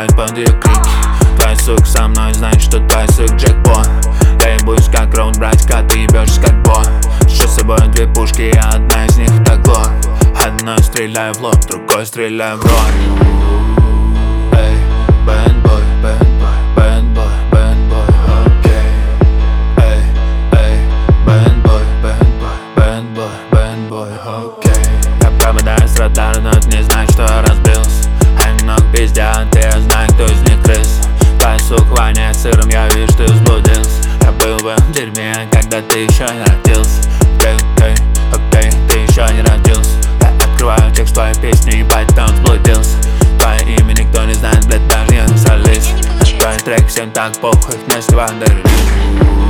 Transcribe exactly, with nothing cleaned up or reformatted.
подпевает под ее крики. Твоя сука со мной, знаешь, что твоя сука джекпот. Я ебусь как раунд, братька, ты ебешься как бот. Что с собой две пушки, а одна из них так глок. Одной стреляю в лоб, другой стреляю в рот. Эй, бэндбой, бэндбой, бэндбой, бэндбой, окей. Эй, эй, бэндбой, бэндбой, бэндбой, бэндбой, окей. Я прободаю с радара, но это не значит, что я разбился. Они много пиздят, и я знаю, кто из них крыс. Твоя сука воняет сыром, я вижу, ты взблудился. Я был в этом дерьме, когда ты еще не родился. Окей, окей, окей, ты еще не родился. Я открываю текст твоей песни, ебать, там взблудился. Твое имя никто не знает, блядь, даже я не солист. На твой трек всем так похуй, вместе вандеры.